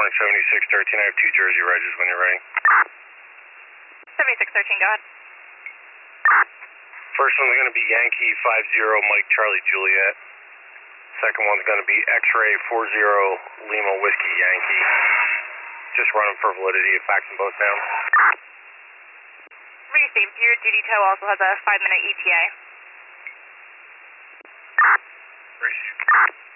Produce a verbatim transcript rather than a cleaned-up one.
Airborne seventy-six thirteen, I have two Jersey Regs when you're ready. seventy-six thirteen, go ahead. First one's going to be Yankee five zero Mike Charlie Juliet. Second one's going to be X-Ray four zero Lima Whiskey Yankee. Just running for validity, fax them both down. Received. Your duty tow also has a five minute E T A. Received.